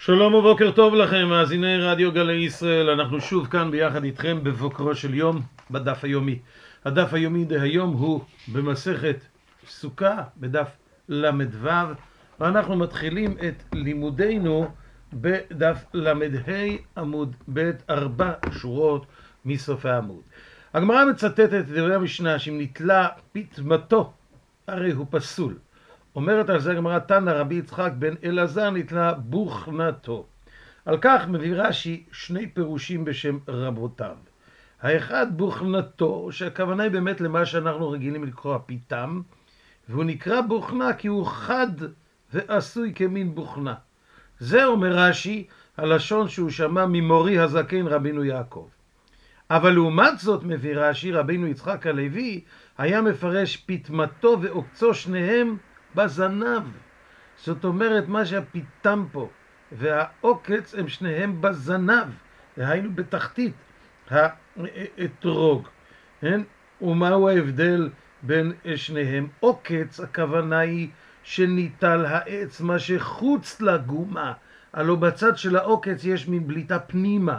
שלום ובוקר טוב לכם, מאזיני רדיו גלי ישראל. אנחנו שוב כאן ביחד איתכם בבוקרו של יום בדף היומי. הדף היומי דהיום הוא במסכת סוכה בדף למ"ו, ואנחנו מתחילים את לימודינו בדף למ"ה עמוד ב' 4 שורות מסוף העמוד. הגמרא מצטטת את דברי המשנה שאם נתלה פטמתו הרי הוא פסול. אומרת על זה הגמרא, תנא רבי יצחק בן אלעזר נתלה בוכנתו. על כך מביא רש"י שני פירושים בשם רבותיו. האחד בוכנתו, שהכוונה היא באמת למה שאנחנו רגילים לקרוא פיתם, והוא נקרא בוכנה כי הוא חד ועשוי כמין בוכנה. זה אומר רש"י הלשון שהוא שמע ממורי הזקן רבינו יעקב. אבל לעומת זאת מביא רש"י, רבינו יצחק הלוי היה מפרש פטמתו ועוקצו שניהם בזנב. זאת אומרת, מה שהפיתם פה והעוקץ הם שניהם בזנב, היינו בתחתית האתרוג. ומהו ההבדל בין שניהם? עוקץ, הכוונה היא שניטל העץ מה שחוץ לגומה, הלא בצד של העוקץ יש מין בליטה פנימה,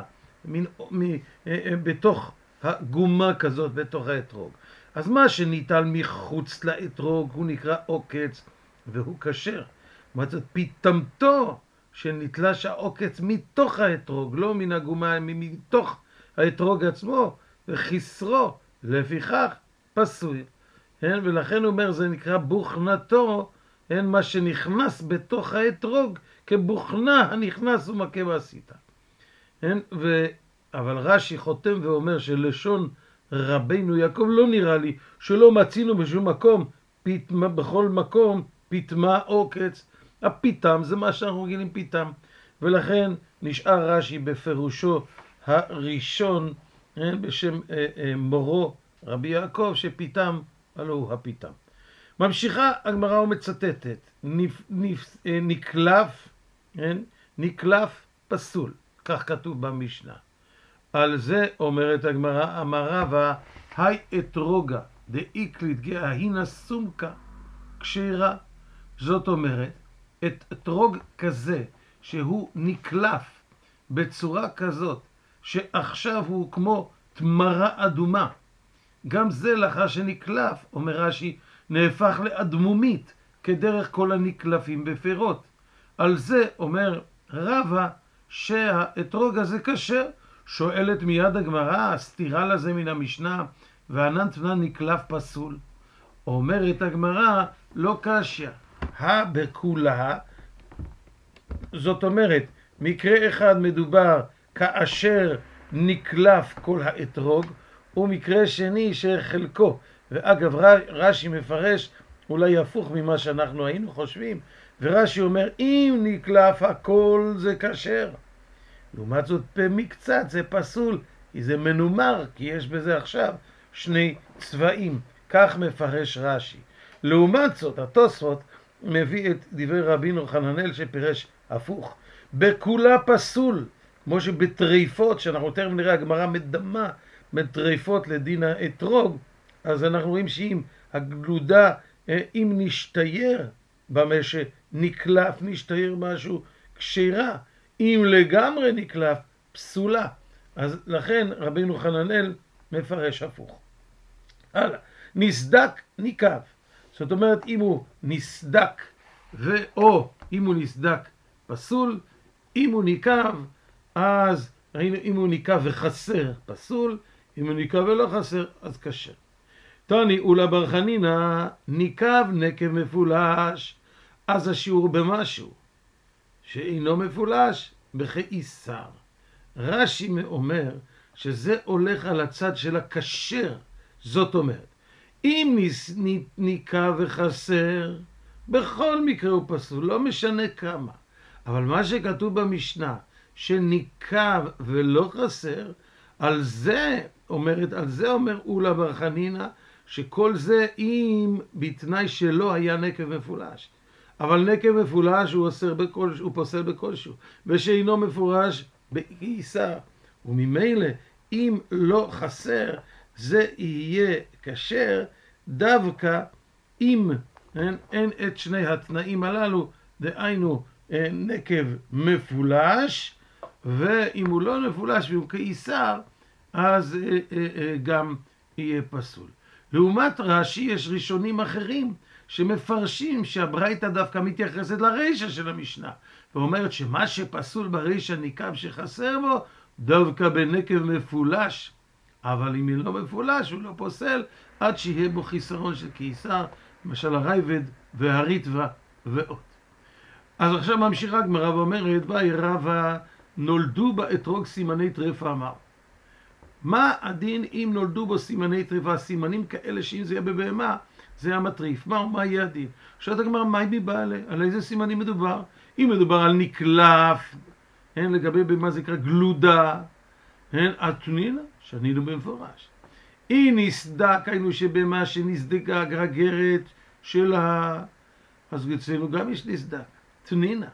בתוך הגומה כזאת, בתוך האתרוג. אז מה שניטל מחוץ לאתרוג הוא נקרא עוקץ והוא כשר. זאת פטמתו שניטלה שהעוקץ מתוך האתרוג, לא מן הגומה, מתוך האתרוג עצמו, וחסרו, לפיכך פסול. ולכן הוא אומר, זה נקרא בוכנתו, מה שנכנס בתוך האתרוג, כבוכנה הנכנס ומכה בעשיתה. אבל רש"י חותם ואומר שלשון רבינו יעקב לא נראה לי שלא מצינו בשום מקום, בכל מקום פטמה עוקץ. הפיתם זה מה שאנחנו רגילים פיתם, ולכן נשאר רש"י בפירושו הראשון בשם מורו רבי יעקב שפיתם הלא הוא הפיתם. ממשיכה הגמרא ומצטטת, נקלף פסול, כך כתוב במשנה. על זה אומרת הגמרא, אמר רבא, היי אתרוגה דאיקלית גאה הינה סומקה כשרה. זאת אומרת, אתרוג כזה שהוא נקלף בצורה כזאת שעכשיו הוא כמו תמרה אדומה, גם זה לאחר שנקלף, אומר רש"י, נהפך לאדמומית כדרך כל הנקלפים בפירות. על זה אומר רבא שהאתרוג הזה כשר. שואלת מיד הגמרא, סתירה לזה מן המשנה, וענן תנן נקלף פסול. אומרת הגמרא, לא קשיא, בכולה, זאת אומרת, מקרה אחד מדובר כאשר נקלף כל האתרוג, ומקרה שני שחלקו, ואגב רש"י מפרש אולי הפוך ממה שאנחנו היינו חושבים, ורש"י אומר, אם נקלף הכל זה כשר. לעומת זאת במקצת זה פסול, כי זה מנומר, כי יש בזה עכשיו שני צבעים. כך מפרש רש"י. לעומת זאת, התוספות מביא את דברי רבינו חננאל שפירש הפוך. בכולה פסול, כמו שבטריפות, שאנחנו תכף נראה הגמרא מדמה בטריפות לדין האתרוג, אז אנחנו רואים שאם הגלודה, אם נשתייר במה שנקלף, נשתייר משהו כשרה, אם לגמרי נקלף, פסולה. אז לכן רבינו חננאל מפרש הפוך. הלאה, נסדק ניקב. זאת אומרת, אם הוא נסדק או אם הוא נסדק פסול, אם הוא ניקב, אז ראינו אם הוא ניקב וחסר פסול, אם הוא ניקב ולא חסר, אז כשר. תני אולה בר חנינא, ניקב נקב מפולש, אז השיעור במשהו שאינו מפולש בכאיסר. רש"י אומר שזה הולך על הצד של הכשר. זאת אומרת, אם ניקב וחסר, בכל מקרה הוא פסול, לא משנה כמה. אבל מה שכתוב במשנה, שניקב ולא חסר, על זה אומר אולה בר חנינא, שכל זה אם בתנאי שלא היה נקב מפולש. אבל נקב מפולש הוא פוסל בכלשהו, ושאינו מפורש באיסר. וממילא אם לא חסר, זה יהיה כשר דווקא אם אין את שני התנאים הללו, דהיינו נקב מפולש, ואם הוא לא מפולש והוא קיסר, אז גם יהיה פסול. לעומת רש"י יש ראשונים אחרים שמפרשים שהברייתא דווקא מתייחסת לרישא של המשנה, ואומרת שמה שפסול ברישא נקב שחסר בו דווקא בנקב מפולש, אבל אם הוא לא מפולש הוא לא פוסל עד שיהיה בו חיסרון של קיסר, למשל הרייבד והריטב"א ועוד. אז עכשיו ממשיכה הגמרא ואומרת, באי רבא נולדו באתרוג סימני טרפה אמר. מה הדין אם נולדו בו סימני טרפה, סימנים כאלה שאם זה יהיה בבהמה זה היה מטריף, מה יהיה הדין? שואלת הגמרא, מה היא מבעלה? על איזה סימנים מדובר? אם מדובר על נקלף, לגבי במה זה נקרא גלודה, אתונינה, שנינו במפורש. היא נסדק, היינו שבמה שנסדקה הגרגרת של אז אצלנו גם יש נסדק, תנינה.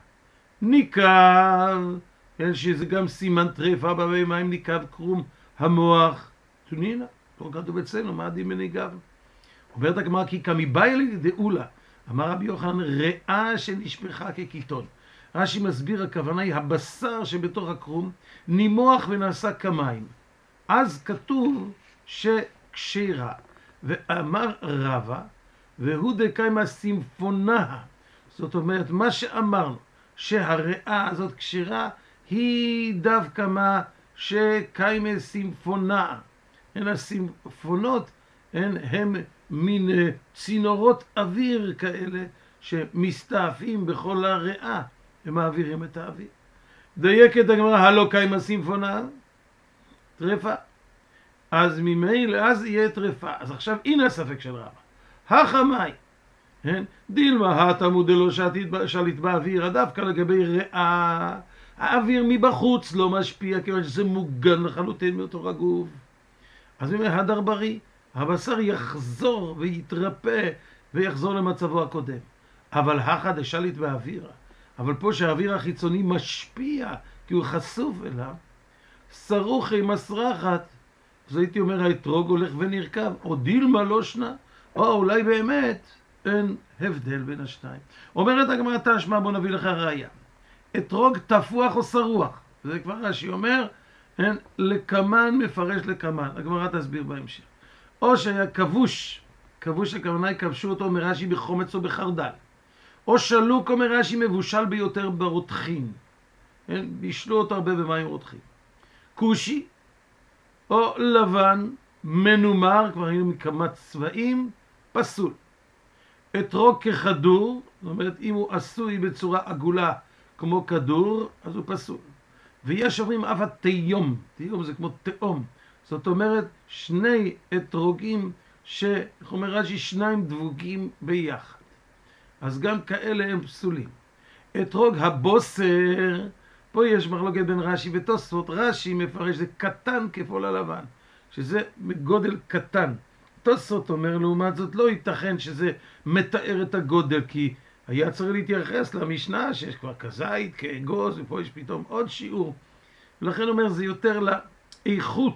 ניקב, שזה גם סימן טרפה בבהמה, אם ניקב קרום המוח, תנינה. לא כתוב אצלנו, מה הדין בניגב? אומרת הגמרא, כי כמיבאי לידעולה, אמר רבי יוחנן, ריאה שנשפכה כקיטון. רש"י מסביר, הכוונה היא הבשר שבתוך הקרום נימוח ונעשה כמים. אז כתוב שכשירה. ואמר רבא, והוא דקיימא סימפונה. זאת אומרת, מה שאמרנו, שהריאה הזאת כשירה, היא דווקא מה שקיימא סימפונה. הסימפונות הם מין צינורות אוויר כאלה שמסתעפים בכל הריאה ומעבירים את האוויר. דייקת הגמרא, הלא קיימא סימפונה, טרפה. אז ממילא, אז יהיה טרפה. אז עכשיו הנה הספק של רבא. החמאי, דילמה התמוד דלא שליט באוויר, דווקא לגבי ריאה, האוויר מבחוץ לא משפיע, כיוון שזה מוגן לחלוטין מאותו הגוף. אז אם הדר בריא, הבשר יחזור ויתרפא ויחזור למצבו הקודם. אבל החד שליט באוויר. אבל פה שהאוויר החיצוני משפיע, כי הוא חשוף אליו, סרוכי מסרחת, אז הייתי אומר, האתרוג הולך ונרכב, או דילמה לא שנה, או אולי באמת אין הבדל בין השניים. אומרת הגמרא תשמע, בוא נביא לך ראיה. אתרוג תפוח או שרוח, זה כבר רש"י אומר, לקמן מפרש לקמן, הגמרא תסביר בהמשך. או שהיה כבוש, כבוש הכוונה היא כבשו אותו מרש"י בחומץ או בחרדל. או שלוק או מרש"י מבושל ביותר ברותחין, בישלו אותו הרבה במים רותחים. כושי או לבן מנומר, כבר היינו מכמה צבעים, פסול. אתרוג ככדור, זאת אומרת אם הוא עשוי בצורה עגולה כמו כדור, אז הוא פסול. ויש אומרים אף התיום, תיום זה כמו תאום, זאת אומרת שני אתרוגים איך אומר רש"י, שניים דבוקים ביחד. אז גם כאלה הם פסולים. אתרוג הבוסר, פה יש מחלוקת בין רש"י ותוספות. רש"י מפרש זה קטן כפול הלבן, שזה גודל קטן. תוספות אומר לעומת זאת לא ייתכן שזה מתאר את הגודל, כי היה צריך להתייחס למשנה שיש כבר כזית, כאגוז, ופה יש פתאום עוד שיעור. ולכן אומר זה יותר לאיכות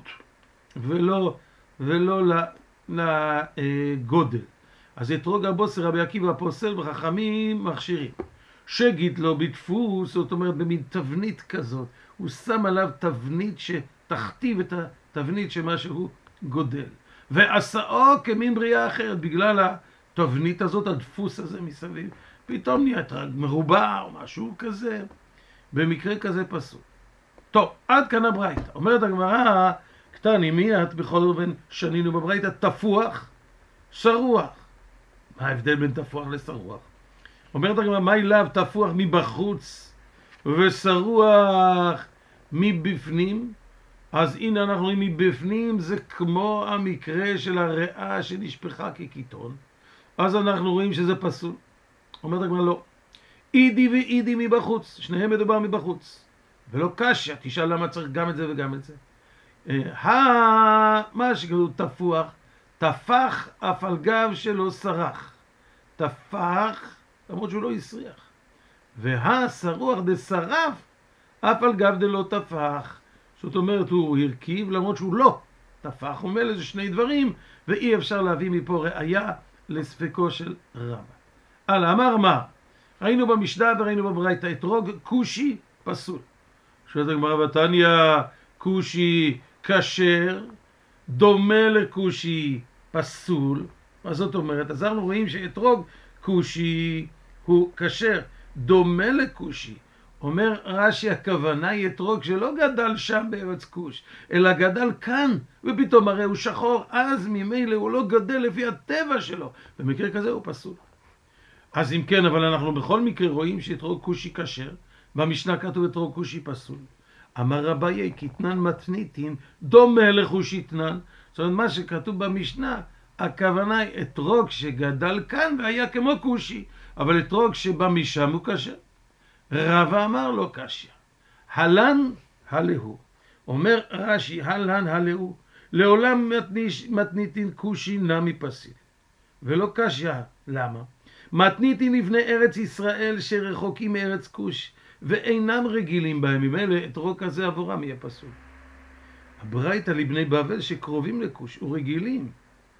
ולא לגודל. אז אתרוג הבוסר רבי עקיבא פוסל וחכמים מכשירים. שגיד לו בדפוס, זאת אומרת במין תבנית כזאת, הוא שם עליו תבנית שתכתיב את התבנית שמשהו גודל. ועשאו כמין בריאה אחרת, בגלל התבנית הזאת, הדפוס הזה מסביב, פתאום נהיה מרובע או משהו כזה, במקרה כזה פסול. טוב, עד כאן הברייתא. אומרת הגמרא, קטני מיד בכל אופן שנינו בברייתא, תפוח, שרוח. מה ההבדל בין תפוח לשרוח? אומרת הגמרא, מה אליו תפוח מבחוץ ושרוח מבפנים? אז הנה אנחנו רואים מבפנים זה כמו המקרה של הריאה שנשפכה כקיטון. אז אנחנו רואים שזה פסול. אומרת הגמרא, לא. אידי ואידי מבחוץ, שניהם מדובר מבחוץ. ולא קשיא, תשאל למה צריך גם את זה וגם את זה. מה שכתוב תפוח, תפח אף על גב שלא סרח. תפח, למרות שהוא לא יסריח. והשרוח דשרף, אף על גב דלא תפח. זאת אומרת, הוא הרכיב, למרות שהוא לא תפח. הוא מלא, זה שני דברים, ואי אפשר להביא מפה ראיה לספקו של רבא. אלא אמר מה? ראינו במשנה וראינו בברייתא, אתרוג כושי פסול. שואלת הגמרא בתניא, כושי כשר, דומה לכושי פסול. מה זאת אומרת? אז אנחנו רואים שאתרוג כושי הוא כשר, דומה לכושי. אומר רש"י, הכוונה היא אתרוג שלא גדל שם בארץ כוש, אלא גדל כאן, ופתאום הרי הוא שחור, אז ממילא הוא לא גדל לפי הטבע שלו. במקרה כזה הוא פסול. אז אם כן, אבל אנחנו בכל מקרה רואים שאתרוג כושי כשר, במשנה כתוב אתרוג כושי פסול. אמר רביי, קטנן מתניתין, דומה לכושיתנן. זאת אומרת, מה שכתוב במשנה, הכוונה היא אתרוג שגדל כאן והיה כמו כושי, אבל אתרוג שבא משם הוא כשר. רבא אמר לו קשיא, הלן הלהו. אומר רש"י, הלן הלהו, לעולם מתניתין כושי נמי פסיל. ולא קשיא, למה? מתניתין לבני ארץ ישראל שרחוקים מארץ כוש, ואינם רגילים בהם, ממילא אתרוג כזה עבורם יהיה פסול. הברייתא לבני בבל שקרובים לכוש ורגילים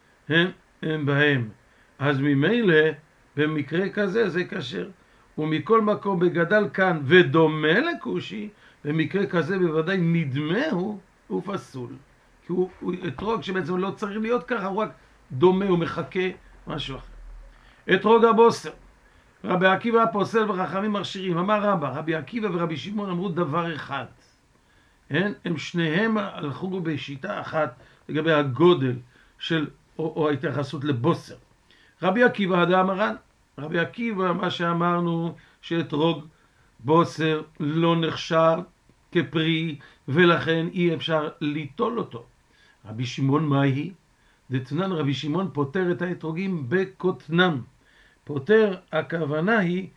הם בהם, אז ממילא במקרה כזה זה כשר. ומכל מקום בגדל כאן ודומה לכושי, במקרה כזה בוודאי נדמה הוא פסול. כי הוא אתרוג שבעצם לא צריך להיות ככה, הוא רק דומה, הוא מחכה משהו אחר. אתרוג הבוסר, רבי עקיבא הפוסל וחכמים מכשירים. אמר רבי עקיבא ורבי שמעון אמרו דבר אחד. הם שניהם הלכו בשיטה אחת לגבי הגודל של, או ההתייחסות לבוסר. רבי עקיבא דאמרן, רבי עקיבא, מה שאמרנו, שאתרוג בוסר לא נחשב כפרי, ולכן אי אפשר ליטול אותו. רבי שמעון מהי? דתנן רבי שמעון פותר את האתרוגים בקוטנם. פותר, הכוונה היא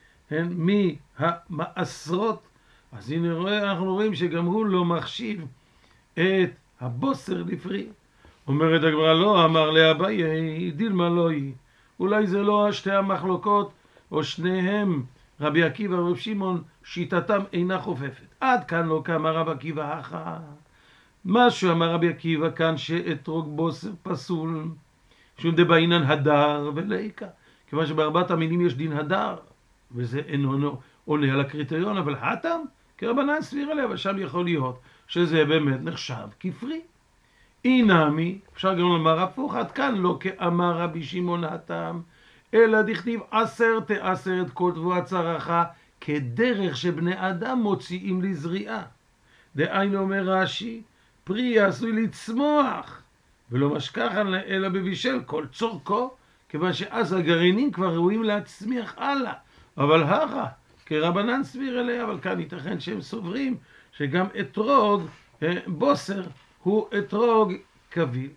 מהמעשרות. אז הנה אנחנו רואים שגם הוא לא מחשיב את הבוסר לפרי. אומרת הגמרא, לא, אמר לאביי, דילמה לא היא. אולי זה לא שתי המחלוקות, או שניהם, רבי עקיבא ורבי שמעון, שיטתם אינה חופפת. עד כאן לא כאמר רבי עקיבא אחא. מה שאמר רבי עקיבא כאן שאתרוג בוסר פסול, שום דבעינן הדר וליקה. כיוון שבארבעת המינים יש דין הדר, וזה אינו עונה על הקריטריון, אבל הטעם כרבנן סביר עליה, אבל שם יכול להיות שזה באמת נחשב כפרי. אינמי, אפשר גם לומר הפוך, עד כאן לא כאמר רבי שמעון הטעם, אלא דכתיב עשרת כל תבואה צרחה, כדרך שבני אדם מוציאים לזריעה. דהיינו אומר רש"י, פרי עשוי לצמוח, ולא משכחן אלא בבישל כל צורכו, כיוון שאז הגרעינים כבר ראויים להצמיח הלאה. אבל הכה, כרבנן סביר אליה, אבל כאן ייתכן שהם סוברים שגם אתרוג בוסר הוא אתרוג קביל.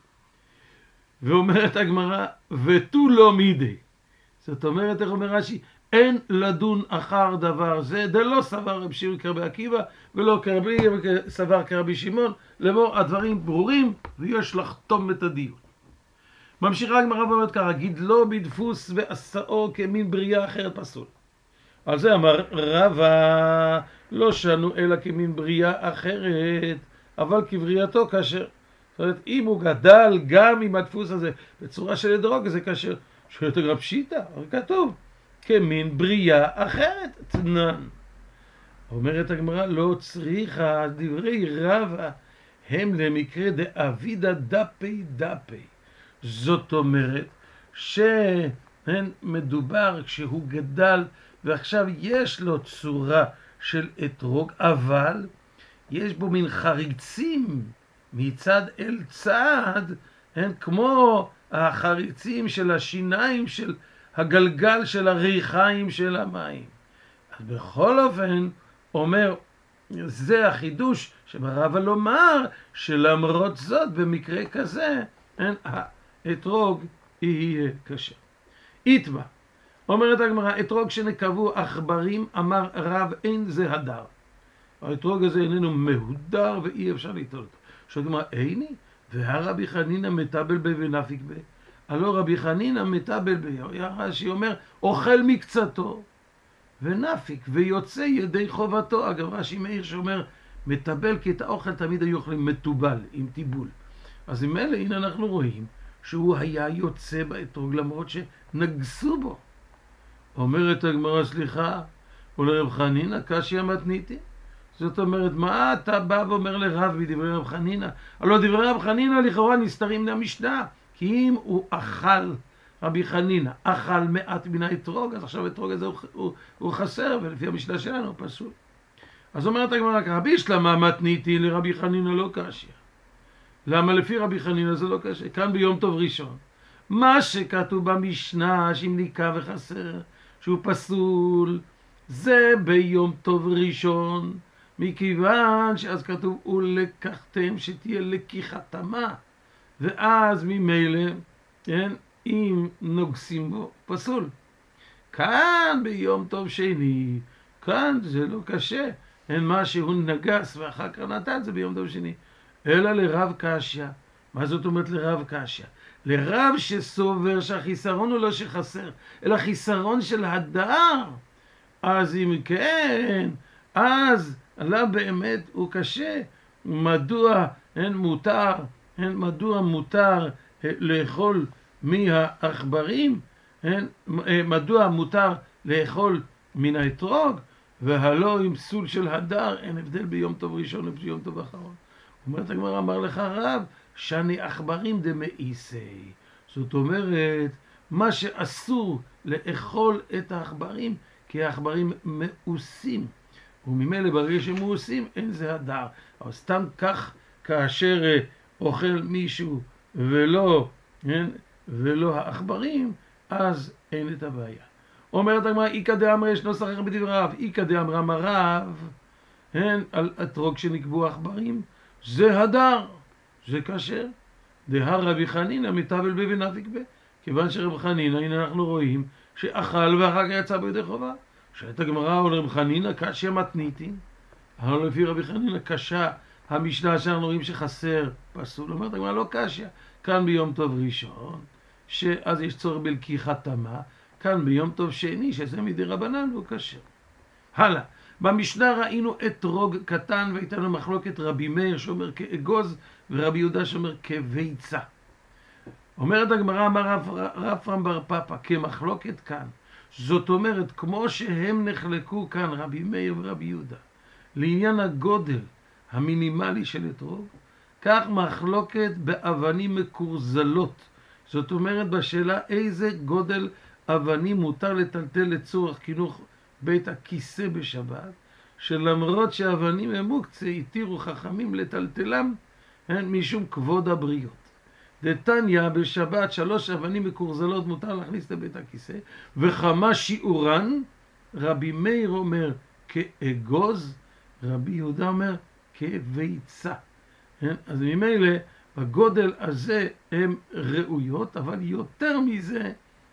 ואומרת הגמרא, ותו לא מידי. זאת אומרת, איך אומר רש"י, אין לדון אחר דבר זה, דלא סבר רבי שמעון כרבי עקיבא, ולא סבר כרבי שמעון, לאמור הדברים ברורים, ויש לחתום את הדיון. ממשיכה הגמרא ואומרת ככה, גידלו בדפוס ועשאו כמין בריאה אחרת פסול. על זה אמר רבא, לא שנו אלא כמין בריאה אחרת, אבל כבריאתו כשר. זאת אומרת, אם הוא גדל גם עם הדפוס הזה בצורה של אתרוג, זה כשר. שואלת הגמרא פשיטא, אבל כתוב, כמין בריאה אחרת, תנן. אומרת הגמרא, לא צריכה, דברי רבא, הם למקרה דאבידא דפי דפי. זאת אומרת, שהן מדובר כשהוא גדל, ועכשיו יש לו צורה של אתרוג, אבל יש בו מין חריצים מצד אל צד, הן כמו החריצים של השיניים של הגלגל של הריחיים של המים. אז בכל אופן, אומר, זה החידוש שברבא לומר שלמרות זאת במקרה כזה, האתרוג יהיה קשה. איתמה, אומרת הגמרא, אתרוג שנקבו עכברים, אמר רב, אין זה הדר. האתרוג הזה איננו מהודר ואי אפשר ליטול אותו. שואלת הגמרא, איני? והרבי חנינא מטבל בי ונפיק בי. הלא רבי חנינא מטבל בי, רש"י אומר, אוכל מקצתו ונפיק ויוצא ידי חובתו. אגב, רש"י מאיר שאומר, מטבל, כי את האוכל תמיד היו אוכלים מטובל, עם טיבול. אז עם אלה, הנה אנחנו רואים שהוא היה יוצא באתרוג למרות שנגסו בו. אומרת הגמרא, סליחה, ולרב חנינא קשיא מתניתין. זאת אומרת, מה אתה בא ואומר לרב בדברי רב חנינא? הלא דברי רב חנינא לכאורה נסתרים מהמשנה, כי אם הוא אכל, רבי חנינא אכל מעט מן האתרוג, אז עכשיו האתרוג הזה הוא חסר, ולפי המשנה שלנו הוא פסול. אז אומרת הגמרא, רבי שלמה מתניתין לרבי חנינא לא קשיא. למה לפי רבי חנינא זה לא קשיא? כאן ביום טוב ראשון, מה שכתוב במשנה שאם ניקה וחסר, שהוא פסול, זה ביום טוב ראשון, מכיוון שאז כתוב ולקחתם, שתהיה לקיחת טמא, ואז ממילא, כן, אם נוגסים בו, פסול. כאן ביום טוב שני, כאן זה לא קשה, אין מה שהוא נגס ואחר כך נתן, זה ביום טוב שני, אלא לרב קשיא. מה זאת אומרת לרב קשיא? לרב שסובר שהחיסרון הוא לא שחסר, אלא חיסרון של הדר. אז אם כן, אז עליו באמת הוא קשה. מדוע מותר לאכול מהעכברים? מדוע מותר לאכול מן האתרוג? והלא עם פסול של הדר, אין הבדל ביום טוב ראשון וביום טוב אחרון. אומרת הגמרא, אמר לך רב, שאני עכברים דמאיסי. זאת אומרת, מה שאסור לאכול את העכברים, כי העכברים מאוסים. וממילא ברגע שהם מאוסים, אין זה הדר. אבל סתם כך, כאשר אוכל מישהו ולא העכברים, אז אין את הבעיה. אומרת הגמרא, איקא דאמרי יש נוסח אחר בדבריו. איקא דאמרי אמר רב, על אתרוג שנקבו עכברים, זה הדר, זה כשר. דהר רבי חנינא מטבל בי ונפיק בי. כיוון שרב חנינא, הנה אנחנו רואים, שאכל ואחר כך יצא בידי חובה. שאת הגמרא או לרב חנינא קשיא מתניתין. אבל לפי רבי חנינא קשה המשנה שאנחנו רואים שחסר פסול. אומרת הגמרא לא קשיא. כאן ביום טוב ראשון, שאז יש צורך בלקיחת טמא. כאן ביום טוב שני, שזה מדי רבנן, הוא כשר. הלאה. במשנה ראינו אתרוג קטן, והייתה לנו מחלוקת רבי מאיר שאומר כאגוז, ורבי יהודה שאומר כביצה. אומרת הגמרא, אמר רפרם בר פפא, כמחלוקת כאן. זאת אומרת, כמו שהם נחלקו כאן, רבי מאיר ורבי יהודה, לעניין הגודל המינימלי של אתרוג, כך מחלוקת באבנים מקורזלות. זאת אומרת, בשאלה איזה גודל אבנים מותר לטלטל לצורך חינוך בית הכיסא בשבת, שלמרות שאבנים הם מוקצה, התירו חכמים לטלטלם, משום כבוד הבריות. דתניא בשבת 3 אבנים מקורזלות מותר להכניס לבית הכיסא, וכמה שיעורן, רבי מאיר אומר כאגוז, רבי יהודה אומר כביצה. אז ממילא בגודל הזה הם ראויות, אבל יותר מזה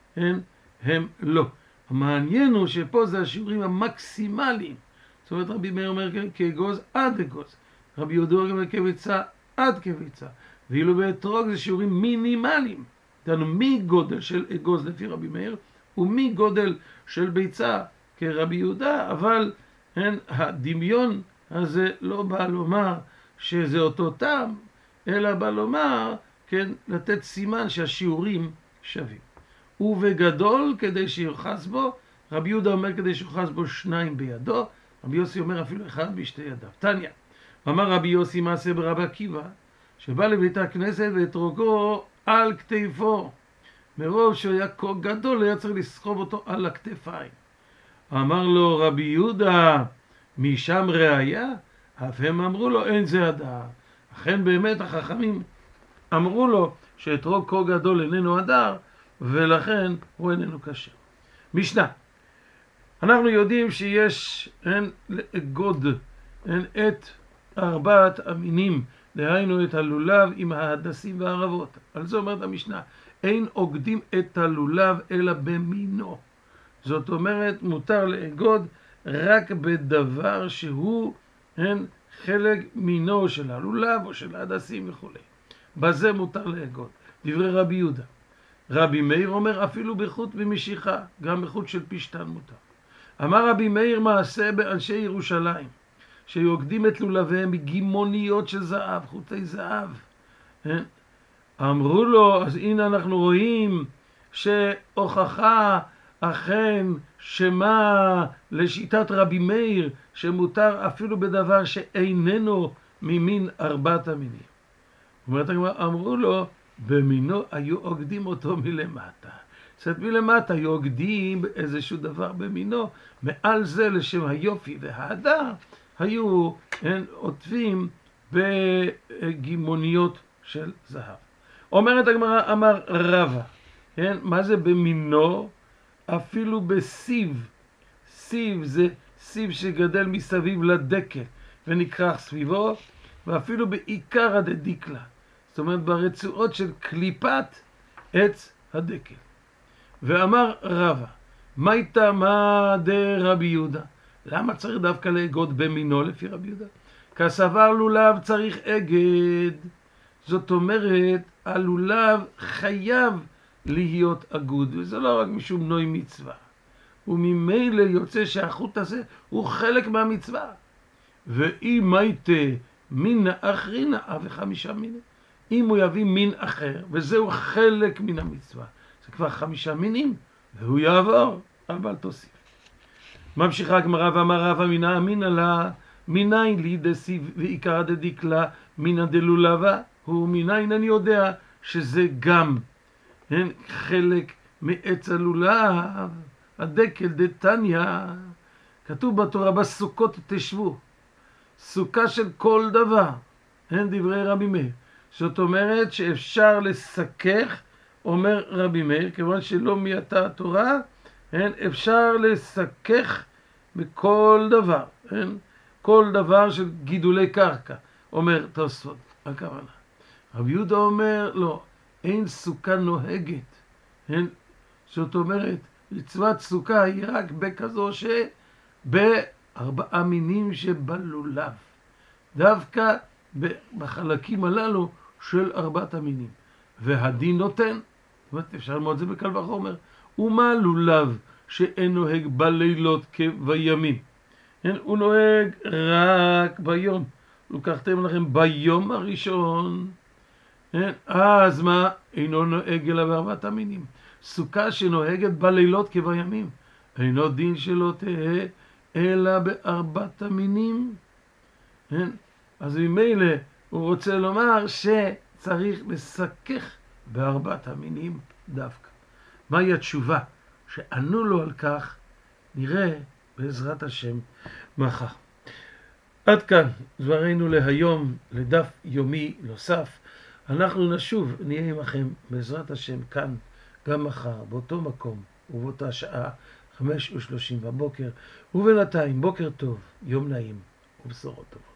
הם לא. המעניין הוא שפה זה השיעורים המקסימליים. זאת אומרת, רבי מאיר אומר כאגוז עד אגוז. רבי יהודה אומר כביצה עד כביצה. ואילו באתרוג זה שיעורים מינימליים. דנו מגודל של אגוז לפי רבי מאיר, ומגודל של ביצה כרבי יהודה, אבל הדמיון הזה לא בא לומר שזה אותו טעם, אלא בא לומר, לתת סימן שהשיעורים שווים. ובגדול כדי שיוחס בו, רבי יהודה אומר כדי שיוחס בו 2 בידו, רבי יוסי אומר אפילו 1 בשתי ידיו. תניא, אמר רבי יוסי מעשה ברבי עקיבא, שבא לבית הכנסת ואתרוגו על כתפו, מרוב שהוא היה כה גדול, היה צריך לסחוב אותו על הכתפיים. אמר לו רבי יהודה, משם ראיה? אף הם אמרו לו, אין זה הדר. אכן באמת החכמים אמרו לו שאתרוג כה גדול איננו הדר, ולכן הוא איננו כשר. משנה, אנחנו יודעים שיש לאגוד את 4 המינים, דהיינו את הלולב עם ההדסים והערבות. על זה אומרת המשנה, אין אוגדים את הלולב אלא במינו. זאת אומרת, מותר לאגוד רק בדבר שהוא חלק מינו של הלולב או של ההדסים וכו'. בזה מותר לאגוד. דברי רבי יהודה. רבי מאיר אומר אפילו בחוט ומשיכה, גם בחוט של פשטן מותר. אמר רבי מאיר מעשה באנשי ירושלים, שיוקדים את לולביהם מגימוניות של זהב, חוטי זהב. אמרו לו, אז הנה אנחנו רואים שהוכחה אכן שמה לשיטת רבי מאיר שמותר אפילו בדבר שאיננו ממין ארבעת המינים. אומרת הגמרא, אמרו לו, במינו היו עוקדים אותו מלמטה. זאת מלמטה היו עוקדים איזשהו דבר במינו, מעל זה לשם היופי וההדר, היו עוטפים בגימוניות של זהב. אומרת הגמרא, אמר רבא, מה זה במינו? אפילו בסיב. סיב זה סיב שגדל מסביב לדקל ונקרח סביבו, ואפילו בעיקר דדיקלה. זאת אומרת ברצועות של קליפת עץ הדקל. ואמר רבא, מה איתה מה דרבי יהודה? למה צריך דווקא לאגוד במינו לפי רבי יהודה? כסבר לולב צריך אגד. זאת אומרת, הלולב חייב להיות אגוד, וזה לא רק משום נוי מצווה. וממילא יוצא שהחוט הזה הוא חלק מהמצווה. ואם הייתה מין אחרינה, ו5 מינים. אם הוא יביא מין אחר, וזהו חלק מן המצווה, זה כבר 5 מינים, והוא יעבור, אבל תוסיף. ממשיכה הגמרא ואמר רבא מינא אמינא לה, מניין לי דסיב ועיקרא דדיקלה מינא דלולבה, הוא מניין אני יודע שזה גם חלק מעץ הלולב, הדקל דתניא, כתוב בתורה בסוכות תשבו, סוכה של כל דבר, דברי רבי מאיר. זאת אומרת שאפשר לסכך, אומר רבי מאיר, כיוון שלא מייתה התורה, אפשר לסכך בכל דבר, כל דבר של גידולי קרקע, אומר תוספות, הכוונה. רבי יהודה אומר, לא, אין סוכה נוהגת, זאת אומרת, מצוות סוכה היא רק בכזו ב4 מינים שבלולב, דווקא בחלקים הללו של 4 המינים. והדין נותן, זאת אומרת, אפשר ללמוד את זה בקל וחומר, ומה לולב שאין נוהג בלילות כבימים? הוא נוהג רק ביום. לקחתם לכם ביום הראשון, אז מה? אינו נוהג אלא ב4 המינים. סוכה שנוהגת בלילות כבימים, אינו דין שלא תהא אלא ב4 המינים. אז ממילא הוא רוצה לומר שצריך לסכך ב4 המינים דווקא. מהי התשובה שענו לו על כך? נראה בעזרת השם מחר. עד כאן דברינו להיום, לדף יומי נוסף. אנחנו נשוב, נהיה עמכם בעזרת השם כאן גם מחר, באותו מקום ובאותה שעה, 5:30 בבוקר. ובינתיים בוקר טוב, יום נעים ובשורות טובות.